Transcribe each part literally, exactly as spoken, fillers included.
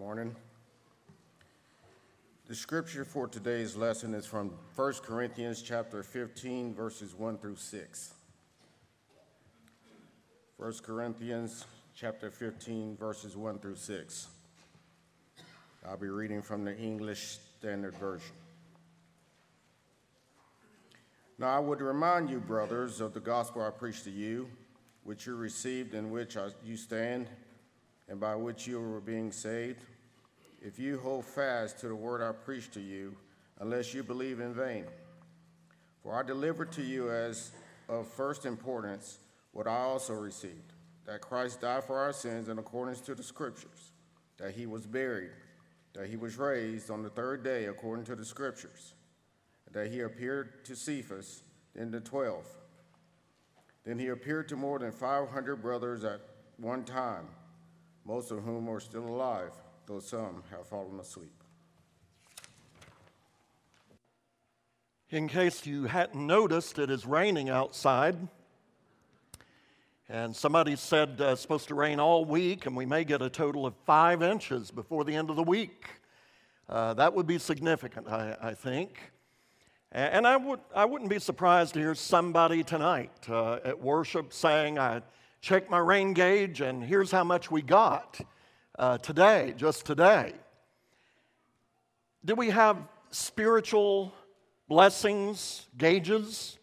Morning. The scripture for today's lesson is from First Corinthians chapter fifteen, verses one through six. First Corinthians chapter fifteen, verses one through six. I'll be reading from the English Standard Version. Now I would remind you, brothers, of the gospel I preached to you, which you received, in which you stand, and by which you were being saved, if you hold fast to the word I preached to you, unless you believe in vain. For I delivered to you as of first importance what I also received, that Christ died for our sins in accordance to the Scriptures, that he was buried, that he was raised on the third day according to the Scriptures, that he appeared to Cephas, then to twelve. Then he appeared to more than five hundred brothers at one time, most of whom are still alive, though some have fallen asleep. In case you hadn't noticed, it is raining outside. And somebody said uh, it's supposed to rain all week, and we may get a total of five inches before the end of the week. Uh, that would be significant, I, I think. And I, would, I wouldn't be surprised to hear somebody tonight uh, at worship saying, I checked my rain gauge, and here's how much we got. Uh, today, just today. Do we have spiritual blessings, gauges?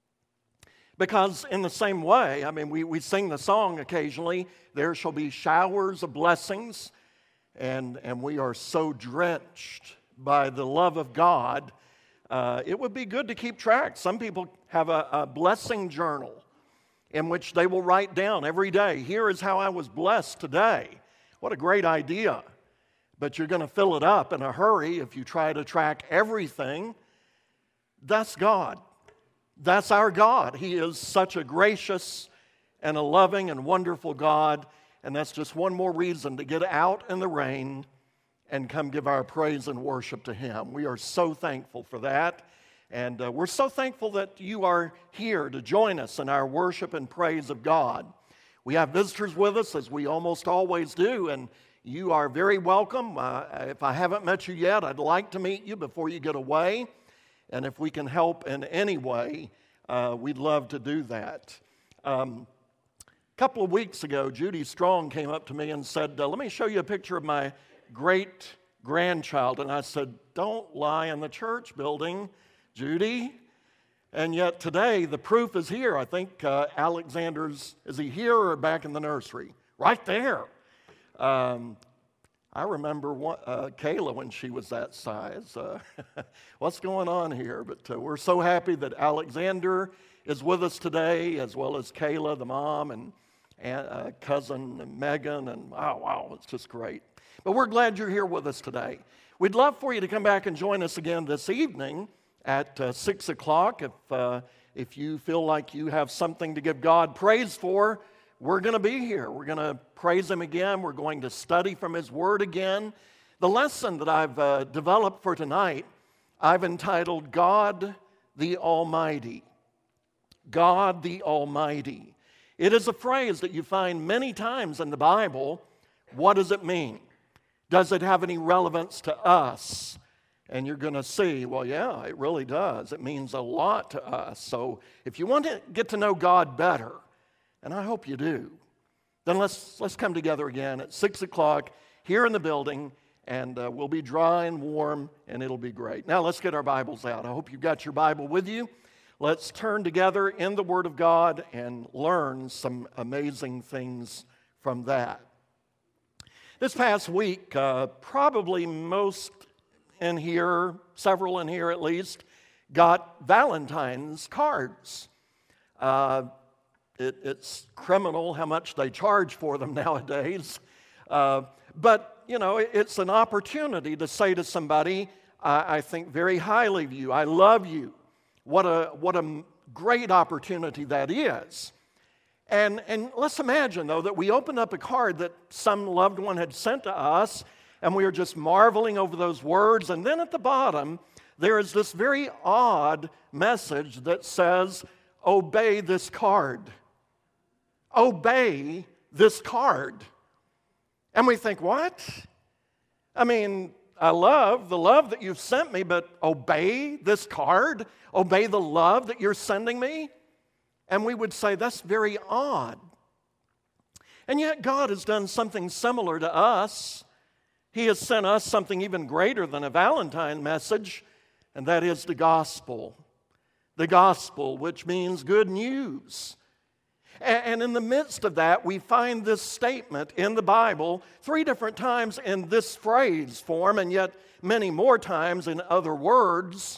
Because in the same way, I mean, we, we sing the song occasionally, there shall be showers of blessings, and, and we are so drenched by the love of God, uh, it would be good to keep track. Some people have a, a blessing journal in which they will write down every day, here is how I was blessed today. What a great idea. But you're going to fill it up in a hurry if you try to track everything. That's God. That's our God. He is such a gracious and a loving and wonderful God. And that's just one more reason to get out in the rain and come give our praise and worship to Him. We are so thankful for that. And uh, we're so thankful that you are here to join us in our worship and praise of God. We have visitors with us, as we almost always do, and you are very welcome. Uh, if I haven't met you yet, I'd like to meet you before you get away. And if we can help in any way, uh, we'd love to do that. Um, a couple of weeks ago, Judy Strong came up to me and said, uh, let me show you a picture of my great-grandchild. And I said, don't lie in the church building, Judy. And yet today, the proof is here. I think uh, Alexander's, is he here or back in the nursery? Right there. Um, I remember one, uh, Kayla when she was that size. Uh, what's going on here? But uh, we're so happy that Alexander is with us today, as well as Kayla, the mom, and, and uh, cousin Megan. And wow, wow, it's just great. But we're glad you're here with us today. We'd love for you to come back and join us again this evening at uh, six o'clock. If, uh, if you feel like you have something to give God praise for, we're going to be here. We're going to praise Him again. We're going to study from His Word again. The lesson that I've uh, developed for tonight, I've entitled, God the Almighty. God the Almighty. It is a phrase that you find many times in the Bible. What does it mean? Does it have any relevance to us? And you're going to see, well, yeah, it really does. It means a lot to us. So if you want to get to know God better, and I hope you do, then let's let's come together again at six o'clock here in the building, and uh, we'll be dry and warm, and it'll be great. Now let's get our Bibles out. I hope you've got your Bible with you. Let's turn together in the Word of God and learn some amazing things from that. This past week, uh, probably most in here, several in here at least, got Valentine's cards. Uh, it, it's criminal how much they charge for them nowadays. Uh, but, you know, it, it's an opportunity to say to somebody, I, I think very highly of you. I love you. What a, what a great opportunity that is. And, and let's imagine, though, that we opened up a card that some loved one had sent to us, and we were just marveling over those words. And then at the bottom, there is this very odd message that says, obey this card. Obey this card. And we think, what? I mean, I love the love that you've sent me, but obey this card? Obey the love that you're sending me? And we would say, that's very odd. And yet God has done something similar to us. He has sent us something even greater than a Valentine message, and that is the gospel. The gospel, which means good news. And in the midst of that, we find this statement in the Bible three different times in this phrase form, and yet many more times in other words.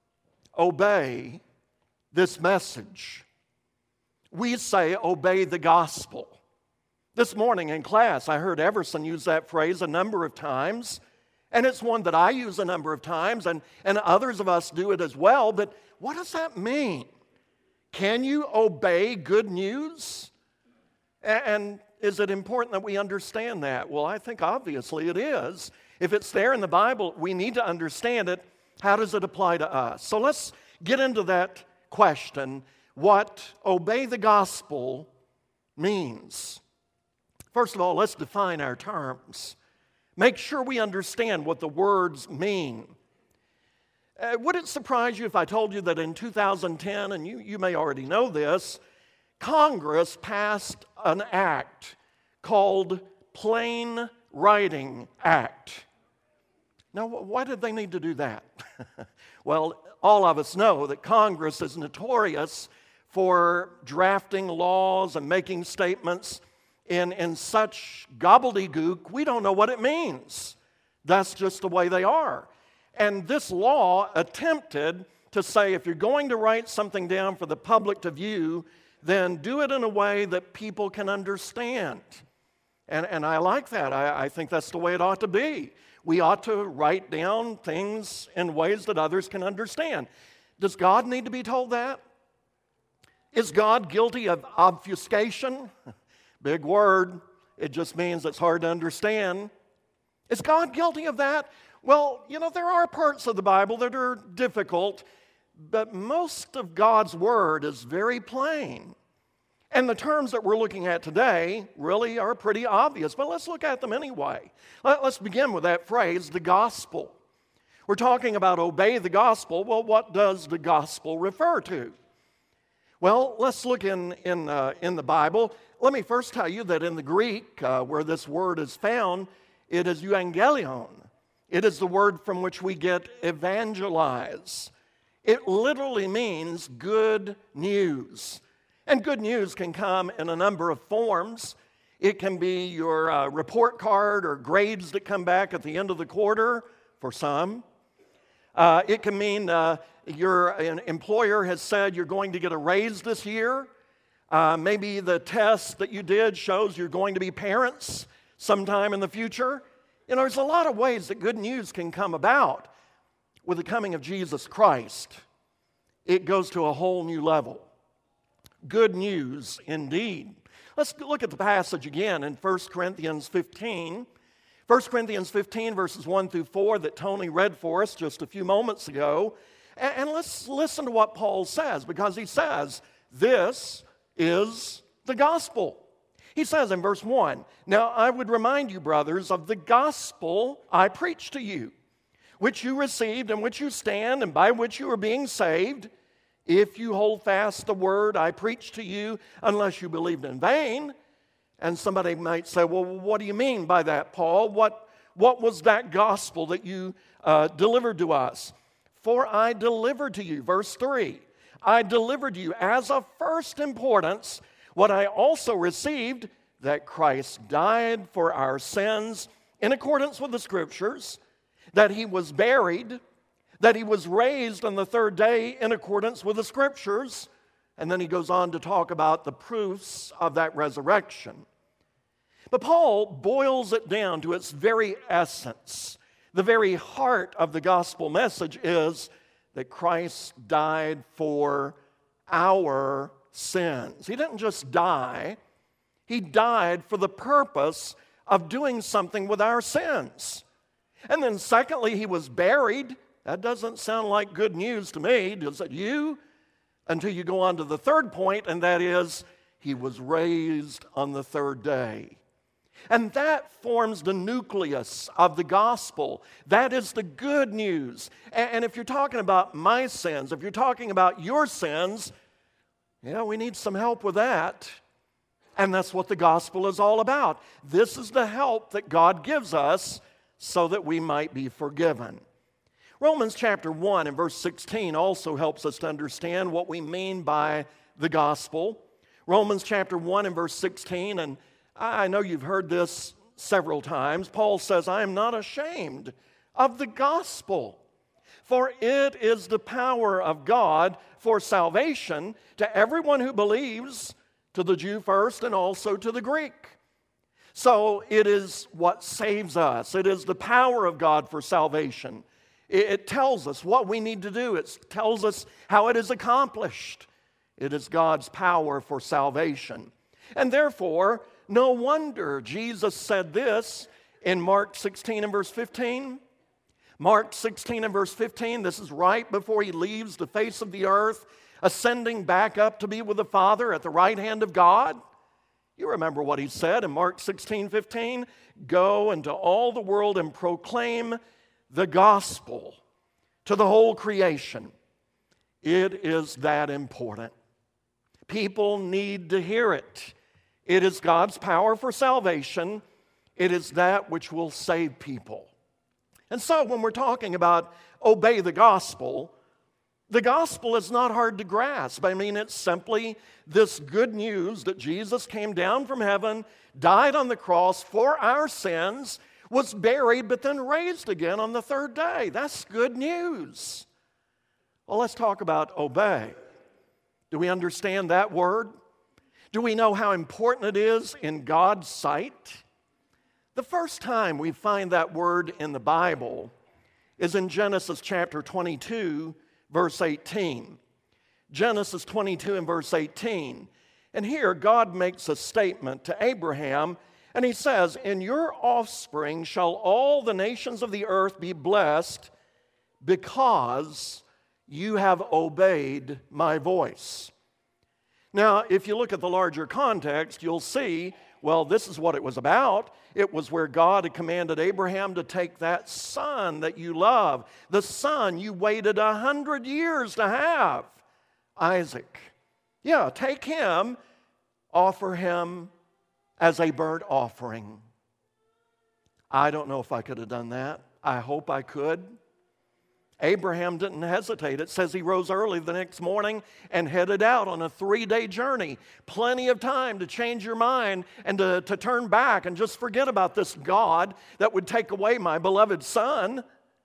Obey this message. We say, obey the gospel. This morning in class, I heard Everson use that phrase a number of times, and it's one that I use a number of times, and, and others of us do it as well, but what does that mean? Can you obey good news? And is it important that we understand that? Well, I think obviously it is. If it's there in the Bible, we need to understand it. How does it apply to us? So let's get into that question, what obey the gospel means. First of all, let's define our terms. Make sure we understand what the words mean. Uh, would it surprise you if I told you that in two thousand ten, and you, you may already know this, Congress passed an act called Plain Writing Act? Now, why did they need to do that? Well, all of us know that Congress is notorious for drafting laws and making statements in, in such gobbledygook, we don't know what it means. That's just the way they are. And this law attempted to say, if you're going to write something down for the public to view, then do it in a way that people can understand. And, and I like that. I, I think that's the way it ought to be. We ought to write down things in ways that others can understand. Does God need to be told that? Is God guilty of obfuscation? Big word. It just means it's hard to understand. Is God guilty of that? Well, you know, there are parts of the Bible that are difficult, but most of God's Word is very plain. And the terms that we're looking at today really are pretty obvious, but let's look at them anyway. Let's begin with that phrase, the gospel. We're talking about obey the gospel. Well, what does the gospel refer to? Well, let's look in, in, uh, in the Bible. Let me first tell you that in the Greek, uh, where this word is found, it is euangelion. It is the word from which we get evangelize. It literally means good news. And good news can come in a number of forms. It can be your uh, report card or grades that come back at the end of the quarter for some. Uh, it can mean uh, your an employer has said you're going to get a raise this year. Uh, maybe the test that you did shows you're going to be parents sometime in the future. You know, there's a lot of ways that good news can come about. With the coming of Jesus Christ, it goes to a whole new level. Good news indeed. Let's look at the passage again in First Corinthians fifteen. First Corinthians fifteen, verses one through four that Tony read for us just a few moments ago. And, and let's listen to what Paul says, because he says, this is the gospel. He says in verse one, now I would remind you, brothers, of the gospel I preached to you, which you received, in which you stand, and by which you are being saved, if you hold fast the word I preached to you, unless you believed in vain. And somebody might say, well, what do you mean by that, Paul? What, what was that gospel that you uh, delivered to us? For I delivered to you, verse three, I delivered to you as of first importance what I also received, that Christ died for our sins in accordance with the Scriptures, that he was buried, that he was raised on the third day in accordance with the Scriptures, and then he goes on to talk about the proofs of that resurrection. But Paul boils it down to its very essence. The very heart of the gospel message is that Christ died for our sins. He didn't just die, he died for the purpose of doing something with our sins. And then secondly, he was buried. That doesn't sound like good news to me, does it you? Until you go on to the third point, and that is, he was raised on the third day. And that forms the nucleus of the gospel. That is the good news. And if you're talking about my sins, if you're talking about your sins, yeah, we need some help with that. And that's what the gospel is all about. This is the help that God gives us so that we might be forgiven. Romans chapter one and verse sixteen also helps us to understand what we mean by the gospel. Romans chapter one and verse sixteen, and I know you've heard this several times. Paul says, I am not ashamed of the gospel, for it is the power of God for salvation to everyone who believes, to the Jew first and also to the Greek. So it is what saves us. It is the power of God for salvation. It tells us what we need to do. It tells us how it is accomplished. It is God's power for salvation. And therefore, no wonder Jesus said this in Mark sixteen and verse fifteen. Mark sixteen and verse fifteen, this is right before he leaves the face of the earth, ascending back up to be with the Father at the right hand of God. You remember what he said in Mark sixteen fifteen, go into all the world and proclaim the gospel to the whole creation. It is that important. People need to hear it. It is God's power for salvation. It is that which will save people. And so when we're talking about obey the gospel, the gospel is not hard to grasp. I mean, it's simply this good news that Jesus came down from heaven, died on the cross for our sins, was buried, but then raised again on the third day. That's good news. Well, let's talk about obey. Do we understand that word? Do we know how important it is in God's sight? The first time we find that word in the Bible is in Genesis chapter twenty-two, verse eighteen. Genesis twenty-two and verse eighteen. And here God makes a statement to Abraham, and he says, in your offspring shall all the nations of the earth be blessed because you have obeyed my voice. Now, if you look at the larger context, you'll see, well, this is what it was about. It was where God had commanded Abraham to take that son that you love, the son you waited a hundred years to have, Isaac. Yeah, take him, offer him as a burnt offering. I don't know if I could have done that. I hope I could. Abraham didn't hesitate. It says he rose early the next morning and headed out on a three-day journey. Plenty of time to change your mind and to, to turn back and just forget about this God that would take away my beloved son.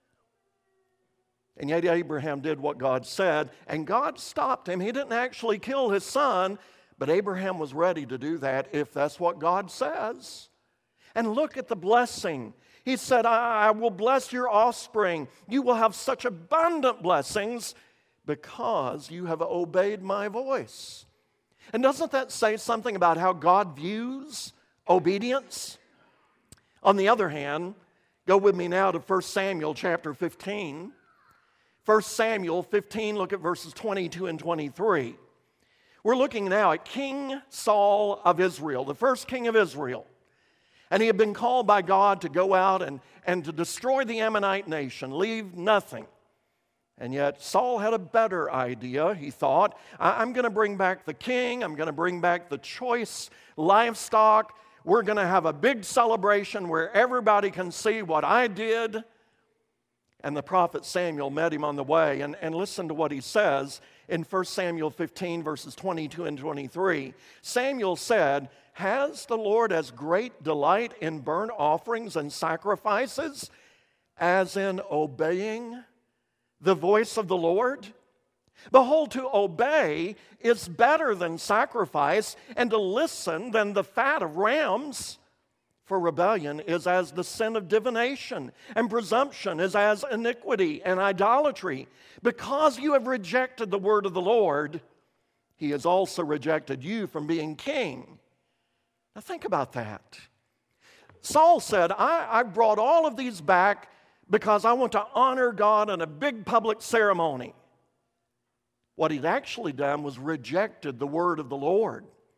And yet Abraham did what God said, and God stopped him. He didn't actually kill his son, but Abraham was ready to do that if that's what God says. And look at the blessing. He said, I, I will bless your offspring. You will have such abundant blessings because you have obeyed my voice. And doesn't that say something about how God views obedience? On the other hand, go with me now to First Samuel chapter fifteen. First Samuel fifteen, look at verses twenty-two and twenty-three. We're looking now at King Saul of Israel, the first king of Israel. And he had been called by God to go out and, and to destroy the Ammonite nation, leave nothing. And yet Saul had a better idea. He thought, I'm going to bring back the king. I'm going to bring back the choice livestock. We're going to have a big celebration where everybody can see what I did. And the prophet Samuel met him on the way. And, and listen to what he says in First Samuel fifteen, verses twenty-two and twenty-three. Samuel said, has the Lord as great delight in burnt offerings and sacrifices as in obeying the voice of the Lord? Behold, to obey is better than sacrifice, and to listen than the fat of rams. For rebellion is as the sin of divination, and presumption is as iniquity and idolatry. Because you have rejected the word of the Lord, he has also rejected you from being king. Now think about that. Saul said, I, I brought all of these back because I want to honor God in a big public ceremony. What he'd actually done was rejected the word of the Lord.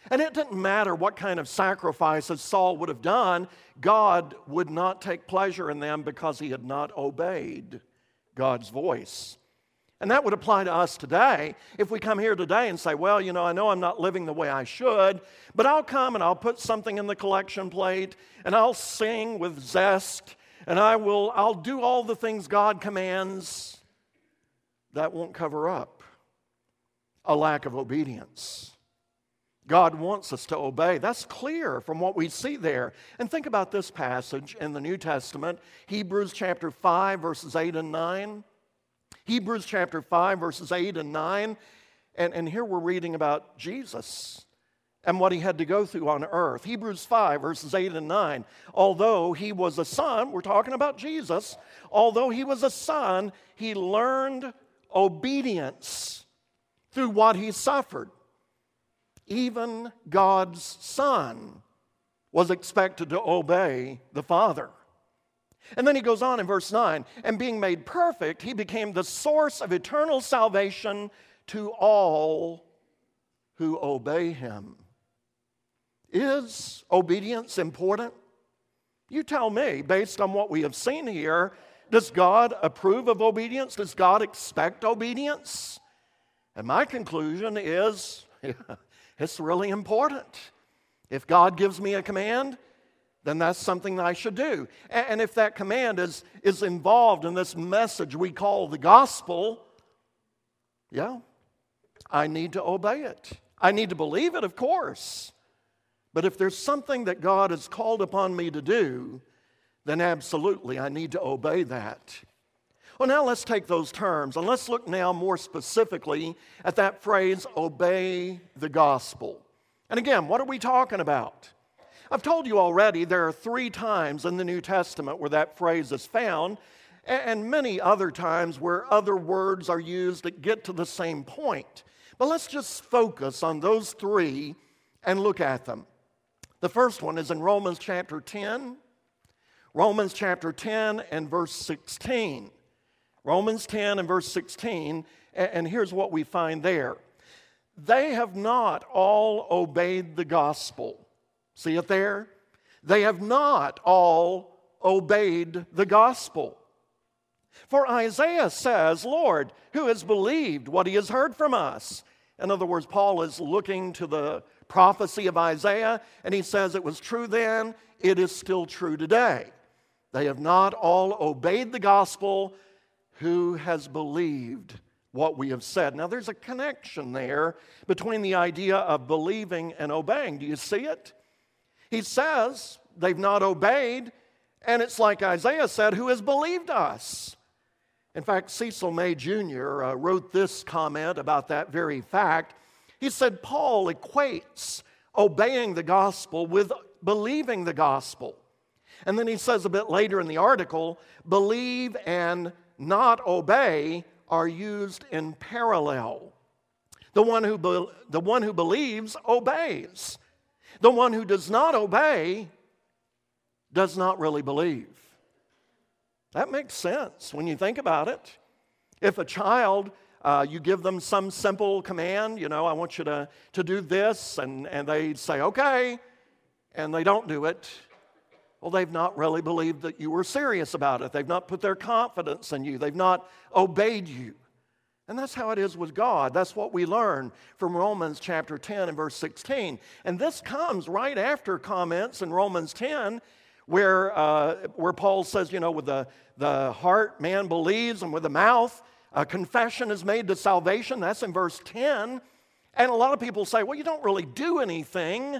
And it didn't matter what kind of sacrifices Saul would have done, God would not take pleasure in them because he had not obeyed God's voice. And that would apply to us today. If we come here today and say, well, you know, I know I'm not living the way I should, but I'll come and I'll put something in the collection plate and I'll sing with zest and I will, I'll do all the things God commands. That won't cover up a lack of obedience. God wants us to obey. That's clear from what we see there. And think about this passage in the New Testament, Hebrews chapter five, verses eight and nine. Hebrews chapter five, verses eight and nine. And, and here we're reading about Jesus and what he had to go through on earth. Hebrews five, verses eight and nine. Although he was a son, we're talking about Jesus, although he was a son, he learned obedience through what he suffered. Even God's Son was expected to obey the Father. And then he goes on in verse nine, and being made perfect, he became the source of eternal salvation to all who obey him. Is obedience important? You tell me, based on what we have seen here, does God approve of obedience? Does God expect obedience? And my conclusion is, yeah, it's really important. If God gives me a command, then that's something that I should do. And if that command is, is involved in this message we call the gospel, yeah, I need to obey it. I need to believe it, of course. But if there's something that God has called upon me to do, then absolutely I need to obey that. Well, now let's take those terms and let's look now more specifically at that phrase, obey the gospel. And again, what are we talking about? I've told you already there are three times in the New Testament where that phrase is found, and many other times where other words are used that get to the same point. But let's just focus on those three and look at them. The first one is in Romans chapter ten. Romans chapter ten and verse sixteen. Romans ten and verse sixteen, and here's what we find there. They have not all obeyed the gospel. See it there? They have not all obeyed the gospel. For Isaiah says, Lord, who has believed what he has heard from us? In other words, Paul is looking to the prophecy of Isaiah, and he says it was true then, it is still true today. They have not all obeyed the gospel. Who has believed what we have said? Now, there's a connection there between the idea of believing and obeying. Do you see it? He says they've not obeyed, and it's like Isaiah said, who has believed us? In fact, Cecil May Junior Uh, wrote this comment about that very fact. He said, Paul equates obeying the gospel with believing the gospel. And then he says a bit later in the article, believe and not obey are used in parallel. The one who be, the one who believes obeys. The one who does not obey does not really believe. That makes sense when you think about it. If a child, uh, you give them some simple command, you know, I want you to, to do this, and, and they say, okay, and they don't do it, well, they've not really believed that you were serious about it. They've not put their confidence in you. They've not obeyed you. And that's how it is with God. That's what we learn from Romans chapter ten and verse sixteen. And this comes right after comments in Romans ten where, uh, where Paul says, you know, with the, the heart man believes and with the mouth a confession is made to salvation. That's in verse ten. And a lot of people say, well, you don't really do anything.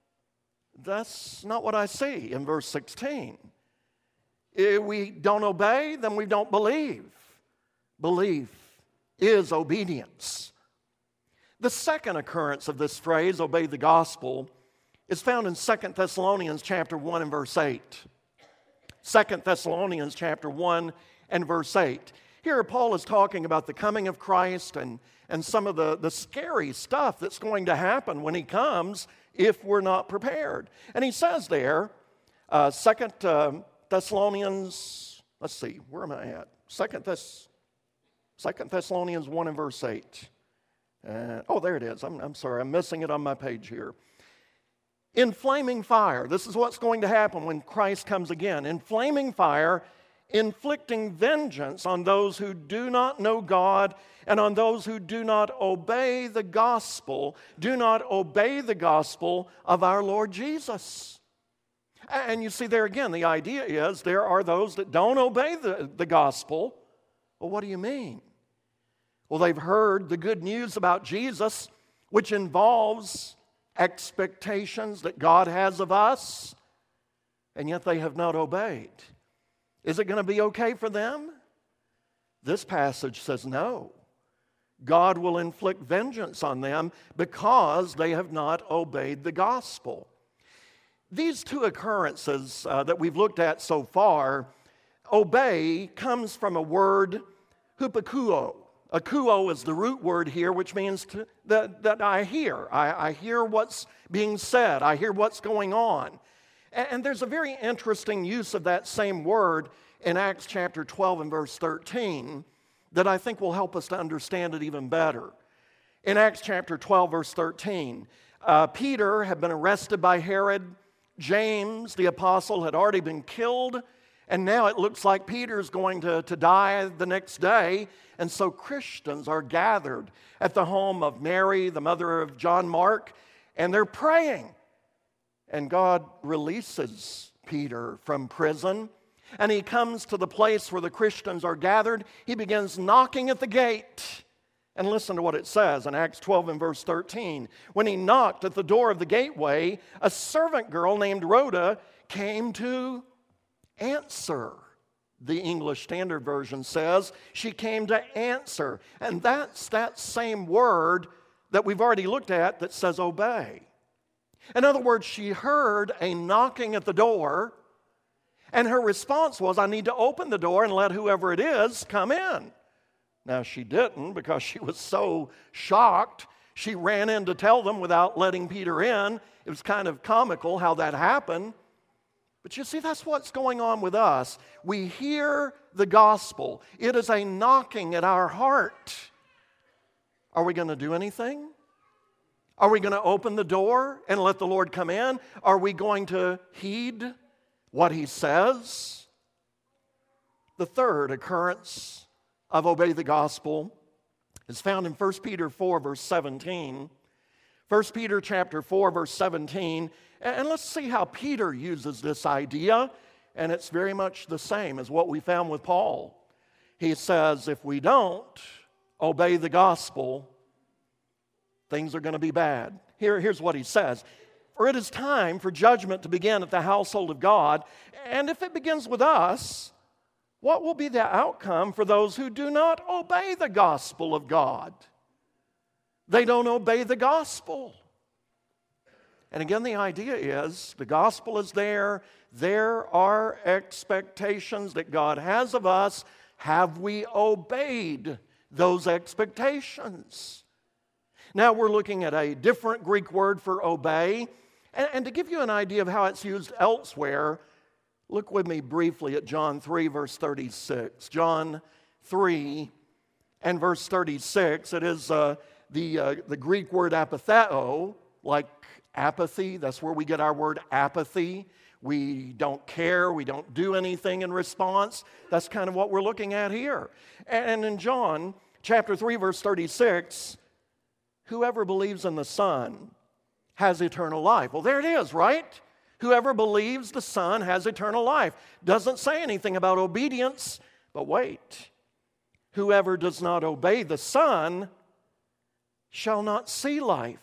That's not what I see in verse sixteen. If we don't obey, then we don't believe. Belief is obedience. The second occurrence of this phrase, obey the gospel, is found in Second Thessalonians chapter one and verse eight. Second Thessalonians chapter one and verse eight. Here Paul is talking about the coming of Christ and, and some of the, the scary stuff that's going to happen when he comes if we're not prepared. And he says there, uh, Second uh, Thessalonians, let's see, where am I at? Second, Thess, Second Thessalonians one and verse eight. Uh, oh, there it is. I'm, I'm sorry, I'm missing it on my page here. in flaming fire. This is what's going to happen when Christ comes again. In flaming fire, inflicting vengeance on those who do not know God and on those who do not obey the gospel, do not obey the gospel of our Lord Jesus. And you see there again, the idea is there are those that don't obey the, the gospel. Well, what do you mean? Well, they've heard the good news about Jesus, which involves expectations that God has of us, and yet they have not obeyed. Is it going to be okay for them? This passage says no. God will inflict vengeance on them because they have not obeyed the gospel. These two occurrences uh, that we've looked at so far, obey comes from a word, hupakuo. Akuo is the root word here, which means to, that, that I hear. I, I hear what's being said. I hear what's going on. And, and there's a very interesting use of that same word in Acts chapter twelve and verse thirteen that I think will help us to understand it even better. In Acts chapter twelve, verse thirteen, uh, Peter had been arrested by Herod. James, the apostle, had already been killed. And now it looks like Peter's going to, to die the next day. And so Christians are gathered at the home of Mary, the mother of John Mark, and they're praying. And God releases Peter from prison, and he comes to the place where the Christians are gathered. He begins knocking at the gate. And listen to what it says in Acts twelve and verse thirteen. When he knocked at the door of the gateway, a servant girl named Rhoda came to answer. The English Standard Version says she came to answer. And that's that same word that we've already looked at that says obey. In other words, she heard a knocking at the door, and her response was, I need to open the door and let whoever it is come in. Now, she didn't because she was so shocked. She ran in to tell them without letting Peter in. It was kind of comical how that happened. But you see, that's what's going on with us. We hear the gospel. It is a knocking at our heart. Are we going to do anything? Are we going to open the door and let the Lord come in? Are we going to heed what He says? The third occurrence of obey the gospel is found in First Peter four, verse seventeen. First Peter chapter four, verse seventeen. And let's see how Peter uses this idea. And it's very much the same as what we found with Paul. He says, if we don't obey the gospel, things are going to be bad. Here, here's what he says. For it is time for judgment to begin at the household of God. And if it begins with us, what will be the outcome for those who do not obey the gospel of God? They don't obey the gospel. And again, the idea is the gospel is there. There are expectations that God has of us. Have we obeyed those expectations? Now we're looking at a different Greek word for obey. And, and to give you an idea of how it's used elsewhere, look with me briefly at John three, verse thirty-six. John three and verse thirty-six. It is uh, the, uh, the Greek word apatheo, like apathy. That's where we get our word apathy. We don't care. We don't do anything in response. That's kind of what we're looking at here. And in John chapter three, verse thirty-six, whoever believes in the Son has eternal life. Well, there it is, right? Whoever believes the Son has eternal life. Doesn't say anything about obedience, but wait. Whoever does not obey the Son shall not see life,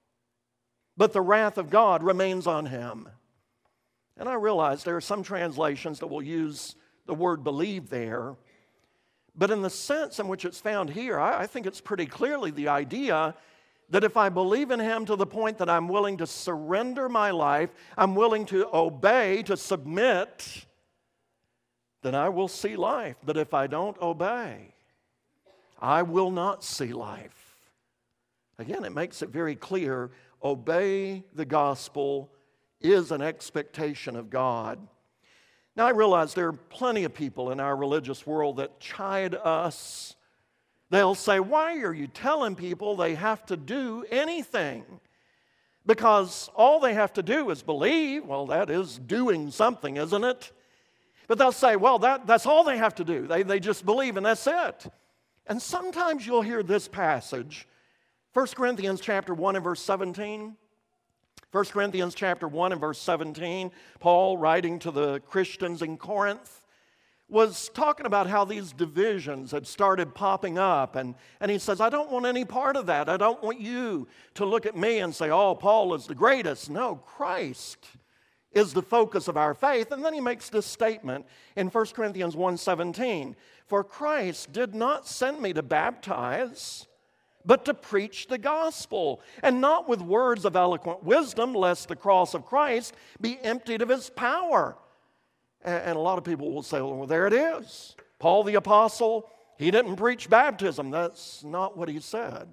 but the wrath of God remains on him. And I realize there are some translations that will use the word believe there, but in the sense in which it's found here, I think it's pretty clearly the idea that if I believe in Him to the point that I'm willing to surrender my life, I'm willing to obey, to submit, then I will see life. But if I don't obey, I will not see life. Again, it makes it very clear, obey the gospel is an expectation of God. Now, I realize there are plenty of people in our religious world that chide us. They'll say, why are you telling people they have to do anything? because all they have to do is believe. Well, that is doing something, isn't it? But they'll say, well, that, that's all they have to do. They, they just believe and that's it. And sometimes you'll hear this passage, First Corinthians chapter one and verse seventeen. First Corinthians chapter one and verse seventeen, Paul, writing to the Christians in Corinth, was talking about how these divisions had started popping up. And, and he says, I don't want any part of that. I don't want you to look at me and say, oh, Paul is the greatest. No, Christ is the focus of our faith. And then he makes this statement in First Corinthians one seventeen, for Christ did not send me to baptize, but to preach the gospel, and not with words of eloquent wisdom, lest the cross of Christ be emptied of its power. And a lot of people will say, well, there it is. Paul the apostle, he didn't preach baptism. That's not what he said.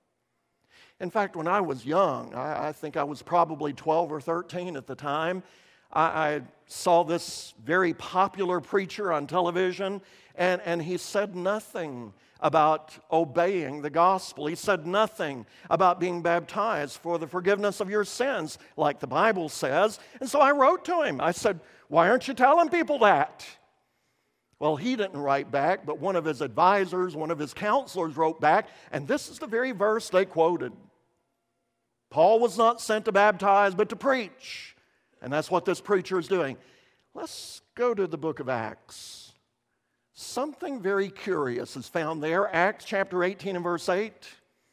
In fact, when I was young, I, I think I was probably twelve or thirteen at the time, I, I saw this very popular preacher on television, and, and he said nothing about obeying the gospel. He said nothing about being baptized for the forgiveness of your sins, like the Bible says. And so I wrote to him. I said, why aren't you telling people that? Well, he didn't write back, but one of his advisors, one of his counselors wrote back, and this is the very verse they quoted. Paul was not sent to baptize, but to preach. And that's what this preacher is doing. Let's go to the book of Acts. Something very curious is found there. Acts chapter eighteen and verse eight.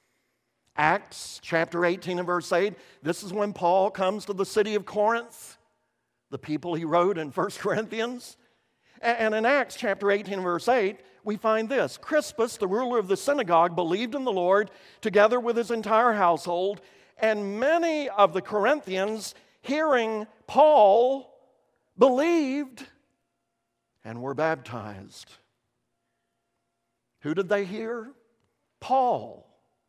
Acts chapter eighteen and verse eight. This is when Paul comes to the city of Corinth, the people he wrote in First Corinthians. And in Acts chapter eighteen and verse eight, we find this. Crispus, the ruler of the synagogue, believed in the Lord together with his entire household. And many of the Corinthians, hearing Paul, believed and were baptized. Who did they hear? Paul.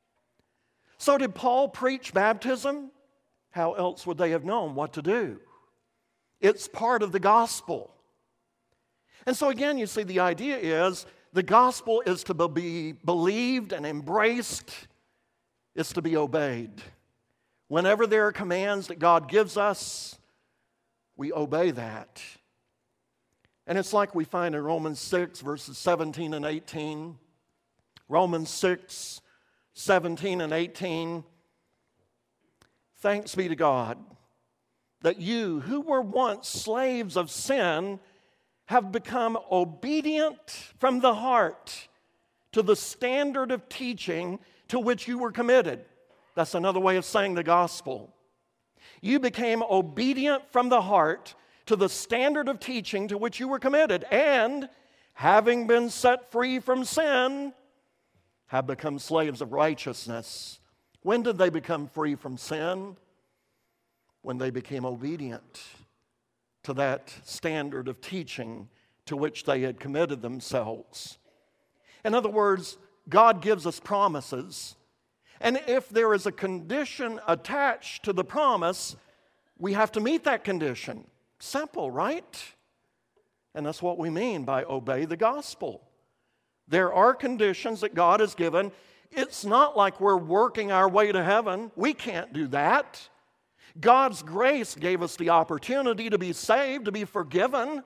So did Paul preach baptism? How else would they have known what to do? It's part of the gospel. And so again, you see, the idea is the gospel is to be believed and embraced. It's to be obeyed. Whenever there are commands that God gives us, we obey that. And it's like we find in Romans six, verses seventeen and eighteen. Romans six, seventeen and eighteen. Thanks be to God that you, who were once slaves of sin, have become obedient from the heart to the standard of teaching to which you were committed. That's another way of saying the gospel. You became obedient from the heart to the standard of teaching to which you were committed, and having been set free from sin, have become slaves of righteousness. When did they become free from sin? When they became obedient to that standard of teaching to which they had committed themselves. In other words, God gives us promises, and if there is a condition attached to the promise, we have to meet that condition. Simple, right? And that's what we mean by obey the gospel. There are conditions that God has given. It's not like we're working our way to heaven. We can't do that. God's grace gave us the opportunity to be saved, to be forgiven.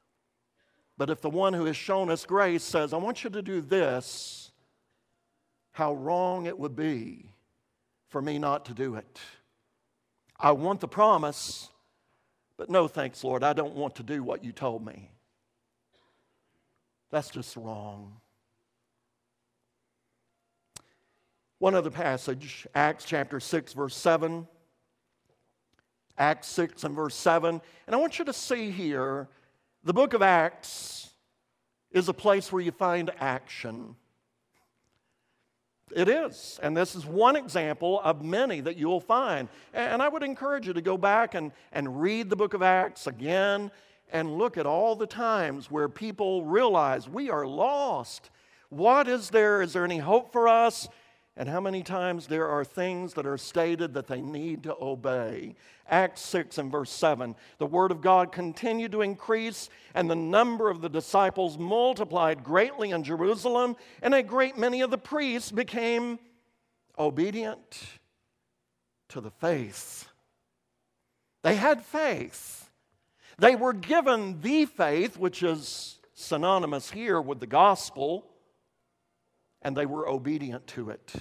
But if the one who has shown us grace says, I want you to do this, how wrong it would be for me not to do it. I want the promise, but no thanks, Lord, I don't want to do what you told me. That's just wrong. One other passage, Acts chapter six, verse seven. Acts six and verse seven. And I want you to see here, the book of Acts is a place where you find action. It is. And this is one example of many that you'll find. And I would encourage you to go back and, and read the book of Acts again and look at all the times where people realize we are lost. What is there? Is there any hope for us? And how many times there are things that are stated that they need to obey. Acts six and verse seven. The word of God continued to increase, and the number of the disciples multiplied greatly in Jerusalem, and a great many of the priests became obedient to the faith. They had faith. They were given the faith, which is synonymous here with the gospel, and they were obedient to it.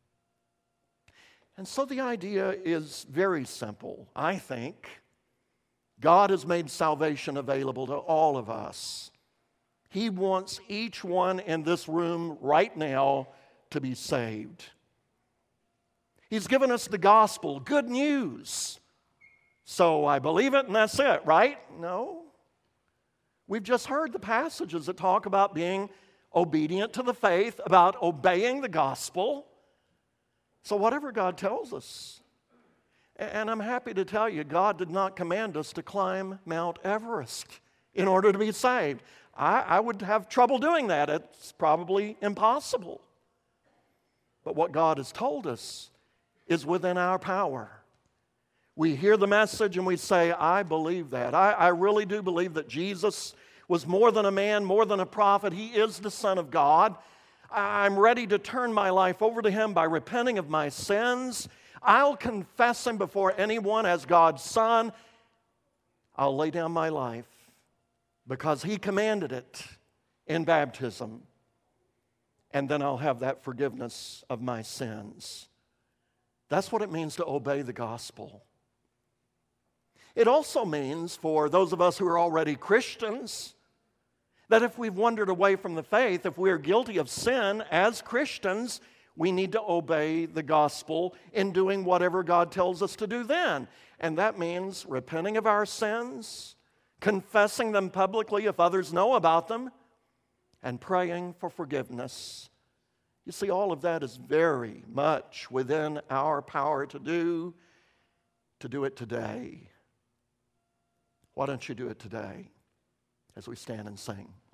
And so the idea is very simple, I think. God has made salvation available to all of us. He wants each one in this room right now to be saved. He's given us the gospel, good news. So I believe it and that's it, right? No. We've just heard the passages that talk about being obedient to the faith, about obeying the gospel. So whatever God tells us, and I'm happy to tell you, God did not command us to climb Mount Everest in order to be saved. I, I would have trouble doing that. It's probably impossible. But what God has told us is within our power. We hear the message and we say, I believe that. I, I really do believe that Jesus was more than a man, more than a prophet. He is the Son of God. I'm ready to turn my life over to Him by repenting of my sins. I'll confess Him before anyone as God's Son. I'll lay down my life because He commanded it in baptism. And then I'll have that forgiveness of my sins. That's what it means to obey the gospel. It also means, for those of us who are already Christians, that if we've wandered away from the faith, if we're guilty of sin as Christians, we need to obey the gospel in doing whatever God tells us to do then. And that means repenting of our sins, confessing them publicly if others know about them, and praying for forgiveness. You see, all of that is very much within our power to do, to do it today. Why don't you do it today as we stand and sing?